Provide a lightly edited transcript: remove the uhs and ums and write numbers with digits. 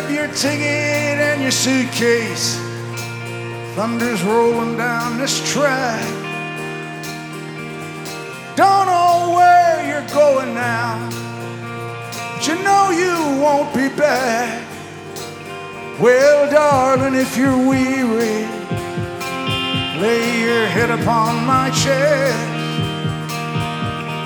up your ticket and your suitcase. Thunder's rolling down this track. Don't know where you're going now, but you know you won't be back. Well, darling, if you're weary, lay your head upon my chest.